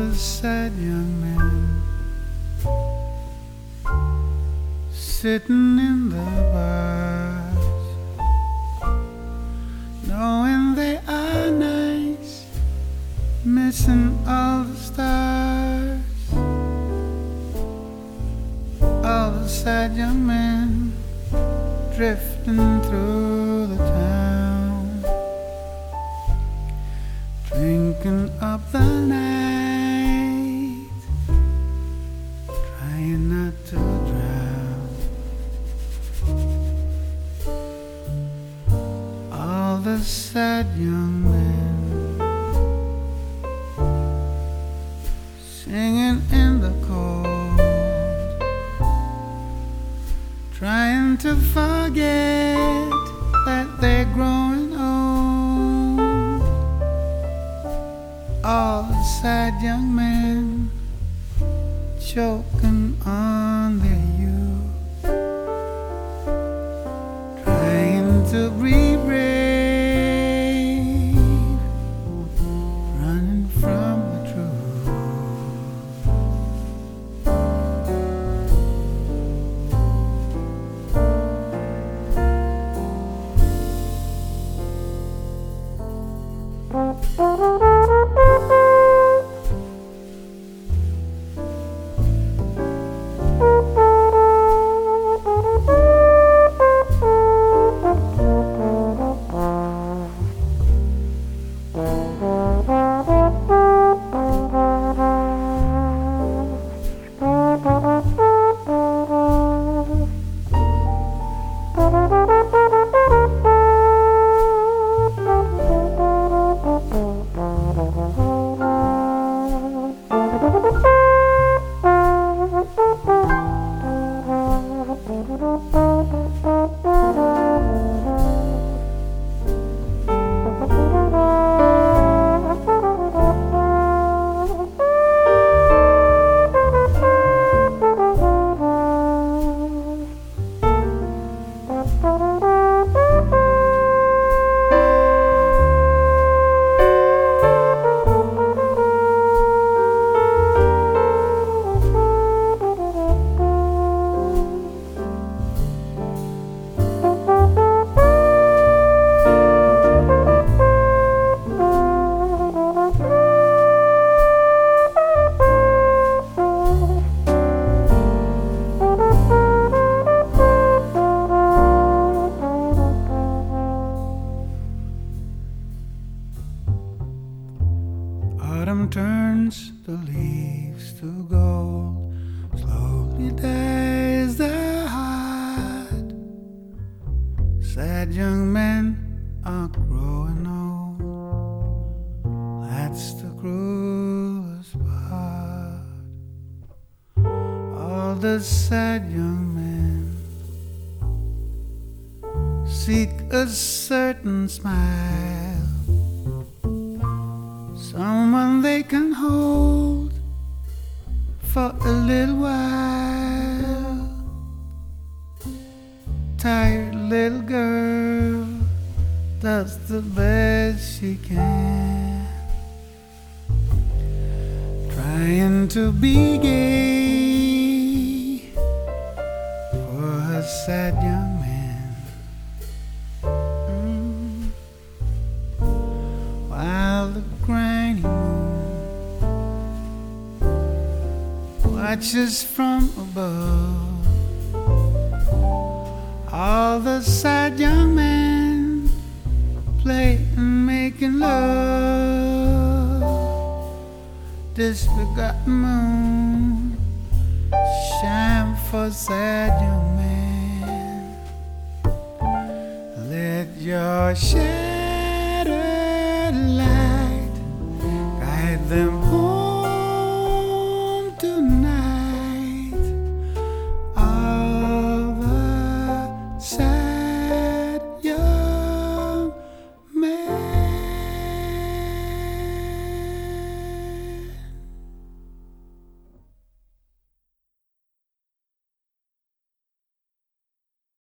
the sad young men sitting in the bars, knowing they are nice, missing all the stars. All the sad young men drifting through the town, drinking up the night, trying not to drown. All the sad young men singing in the cold, trying to forget that they're growing old. All the sad young men choking on their youth, trying to be brave, running from the truth. Autumn turns the leaves to gold, slowly dies the heart. Sad young men are growing old, that's the cruelest part. All the sad young men seek a certain smile, someone they can hold for a little while. Tired little girl does the best she can, trying to be gay for her sad young man. While the granny moon watches from above, all the sad young men play and making love. This forgotten moon shine for sad young men. Let your shattered light guide them